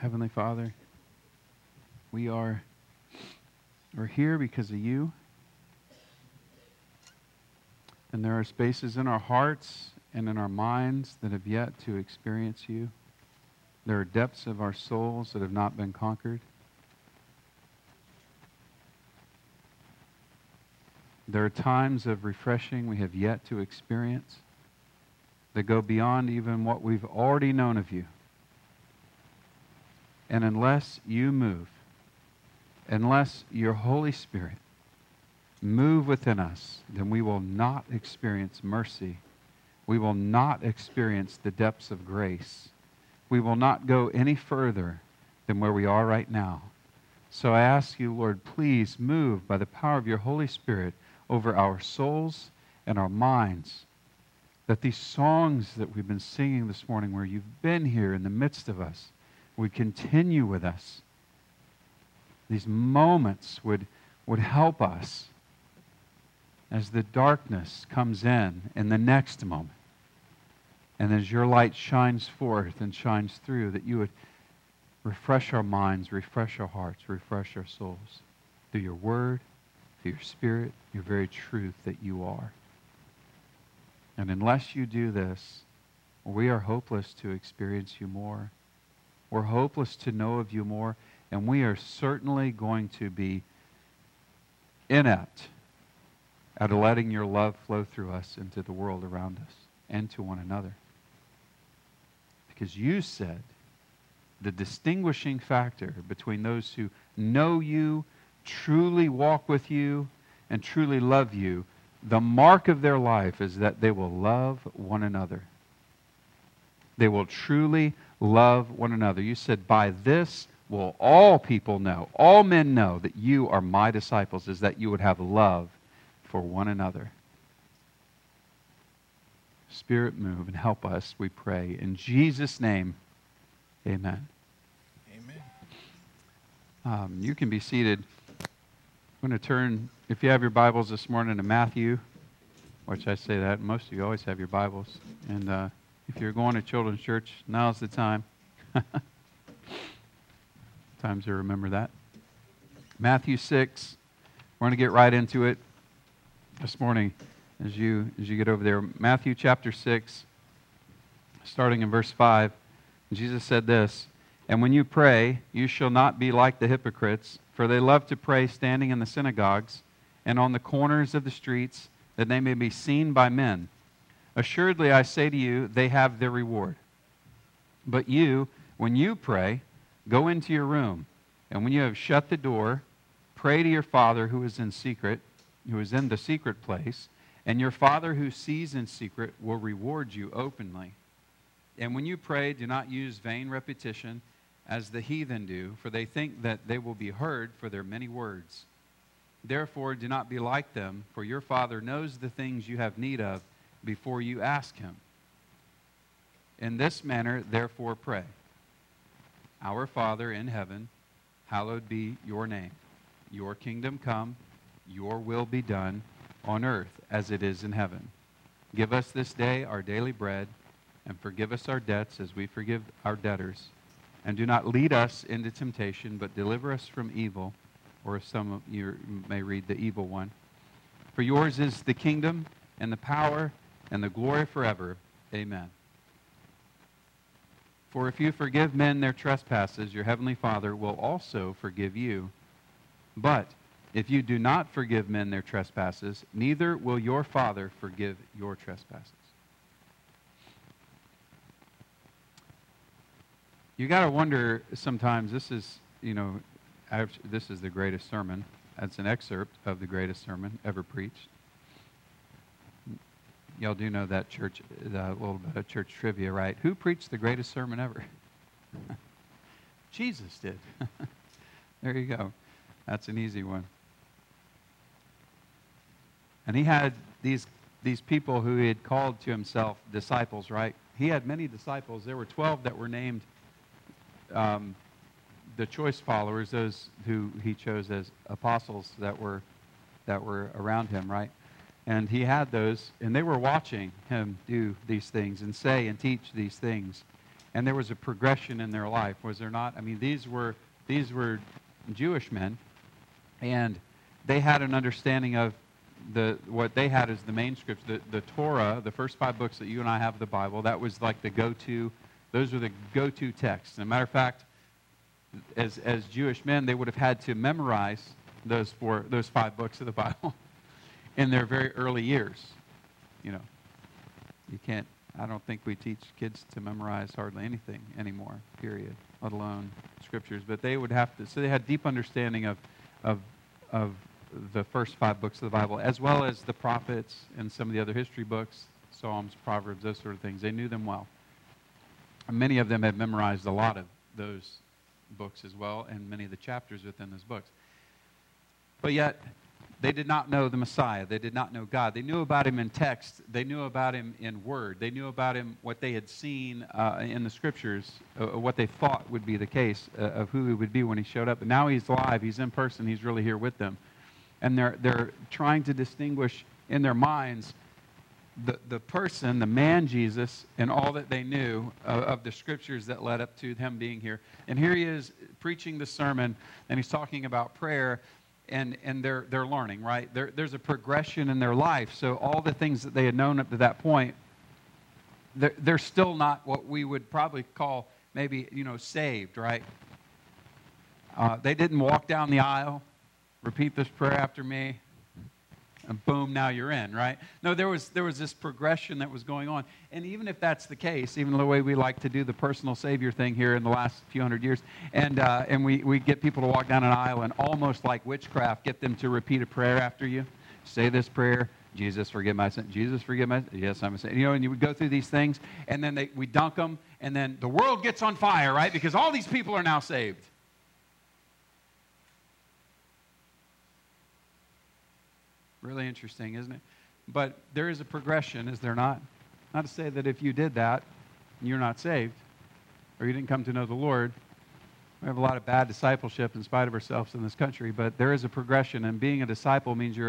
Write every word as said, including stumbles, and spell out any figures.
Heavenly Father, we are we're here because of you. And there are spaces in our hearts and in our minds that have yet to experience you. There are depths of our souls that have not been conquered. There are times of refreshing we have yet to experience that go beyond even what we've already known of you. And unless you move, unless your Holy Spirit move within us, then we will not experience mercy. We will not experience the depths of grace. We will not go any further than where we are right now. So I ask you, Lord, please move by the power of your Holy Spirit over our souls and our minds, that these songs that we've been singing this morning, where you've been here in the midst of us, would continue with us. These moments would, would help us as the darkness comes in in the next moment. And as your light shines forth and shines through, that you would refresh our minds, refresh our hearts, refresh our souls through your word, through your spirit, your very truth that you are. And unless you do this, we are hopeless to experience you more. We're hopeless to know of you more, and we are certainly going to be inept at letting your love flow through us into the world around us and to one another. Because you said the distinguishing factor between those who know you, truly walk with you, and truly love you, the mark of their life is that they will love one another. They will truly love one another. You said, by this will all people know, all men know that you are my disciples, is that you would have love for one another. Spirit, move and help us, we pray. In Jesus' name, amen. Amen. Um, you can be seated. I'm going to turn, if you have your Bibles this morning, to Matthew, which I say that, most of you always have your Bibles. And uh, if you're going to children's church, now's the time. Times to remember that. Matthew six. We're going to get right into it this morning as you as you get over there. Matthew chapter six, starting in verse five. Jesus said this, "And when you pray, you shall not be like the hypocrites, for they love to pray standing in the synagogues and on the corners of the streets, that they may be seen by men. Assuredly, I say to you, they have their reward. But you, when you pray, go into your room, and when you have shut the door, pray to your Father who is in secret, who is in the secret place, and your Father who sees in secret will reward you openly. And when you pray, do not use vain repetition, as the heathen do, for they think that they will be heard for their many words. Therefore, do not be like them, for your Father knows the things you have need of before you ask Him. In this manner, therefore, pray. Our Father in heaven, hallowed be your name. Your kingdom come, your will be done on earth as it is in heaven. Give us this day our daily bread, and forgive us our debts as we forgive our debtors. And do not lead us into temptation, but deliver us from evil." Or if some of you may read the evil one. "For yours is the kingdom and the power and the glory forever. Amen. For if you forgive men their trespasses, your heavenly Father will also forgive you. But if you do not forgive men their trespasses, neither will your Father forgive your trespasses." You got to wonder sometimes, this is, you know, this is the greatest sermon. That's an excerpt of the greatest sermon ever preached. Y'all do know that church, a little bit of church trivia, right? Who preached the greatest sermon ever? Jesus did. There you go. That's an easy one. And he had these these people who he had called to himself disciples, right? He had many disciples. There were twelve that were named um, the choice followers, those who he chose as apostles that were that were around him, right? And he had those, and they were watching him do these things and say and teach these things. and there was a progression in their life, was there not? I mean, these were these were Jewish men, and they had an understanding of the what they had as the main scripts, the, the Torah, the first five books that you and I have of the Bible. That was like the go-to. Those were the go-to texts. As a matter of fact, as as Jewish men, they would have had to memorize those four, those five books of the Bible in their very early years. You know, you can't. I don't think we teach kids to memorize hardly anything anymore. Period. Let alone scriptures. But they would have to. So they had deep understanding of of of the first five books of the Bible, as well as the prophets and some of the other history books, Psalms, Proverbs, those sort of things. They knew them well. And many of them had memorized a lot of those books as well, and many of the chapters within those books. But yet, they did not know the Messiah. They did not know God. They knew about him in text. They knew about him in word. They knew about him, what they had seen uh, in the scriptures, uh, what they thought would be the case uh, of who he would be when he showed up. But now he's alive. He's in person. He's really here with them. And they're they're trying to distinguish in their minds the, the person, the man Jesus, and all that they knew of, of the scriptures that led up to him being here. And here he is preaching the sermon, and he's talking about prayer, and, and they're they're learning, right? There, there's a progression in their life. So all the things that they had known up to that point, they're, they're still not what we would probably call maybe, you know, saved, right? Uh, they didn't walk down the aisle, repeat this prayer after me, and boom, now you're in, right? No, there was there was this progression that was going on. And even if that's the case, even the way we like to do the personal Savior thing here in the last few hundred years, and uh, and we, we get people to walk down an aisle and almost like witchcraft, get them to repeat a prayer after you. Say this prayer, Jesus, forgive my sin. Jesus, forgive my sin. Yes, I'm a sin. You know, and you would go through these things, and then they, we dunk them, and then the world gets on fire, right? Because all these people are now saved. Really interesting, isn't it? But there is a progression, is there not? Not to say that if you did that, you're not saved, or you didn't come to know the Lord. We have a lot of bad discipleship in spite of ourselves in this country, but there is a progression, and being a disciple means you're